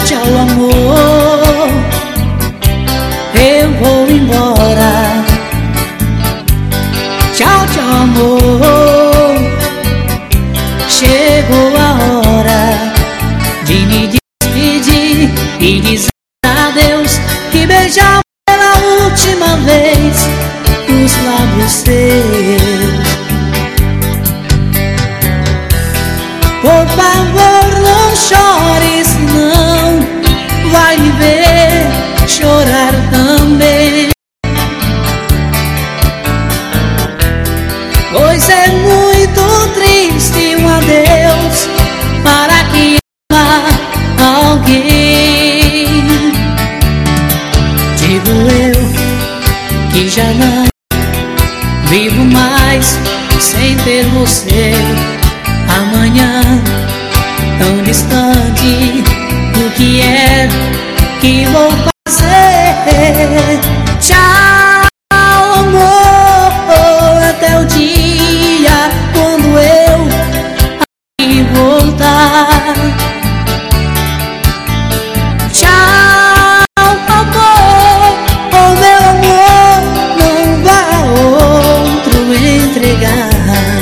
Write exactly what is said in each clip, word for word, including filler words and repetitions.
tchau amor, eu vou embora. Tchau, tchau amor, chegou a hora de me despedir e dizer adeus, e beijar pela última vez os lábios seus. Por favor não chore, senão vai me ver chorar também. Pois é muito triste um adeus para quem ama alguém. Digo eu que já não vivo mais sem ter você. Amanhã, tão distante, o que é que vou fazer? Tchau amor, até o dia quando eu aqui voltar. Tchau amor, oh meu amor, não vá outro entregar.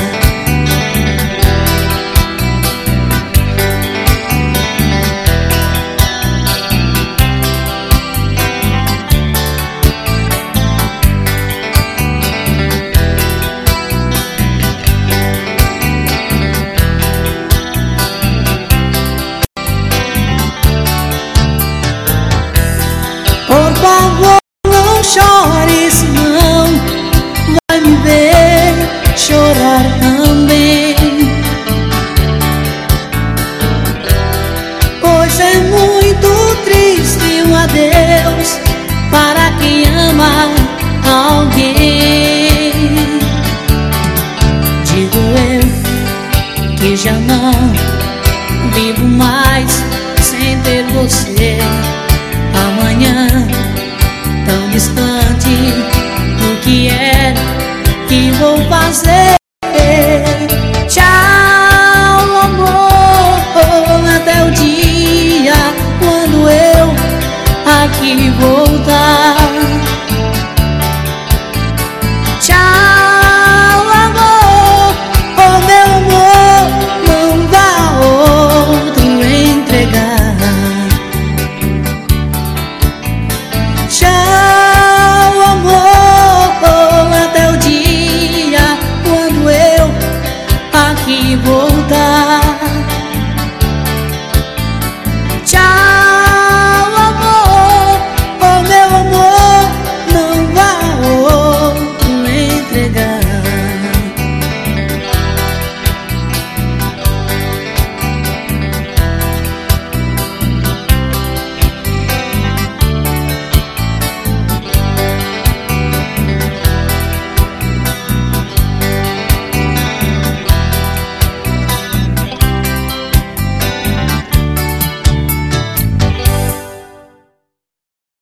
Por favor não chore, senão vai me ver chorar também. Pois é muito triste um adeus para quem ama alguém. Digo eu que já não vivo mais sem ter você. Amanhã, tão distante, o que é que vou fazer?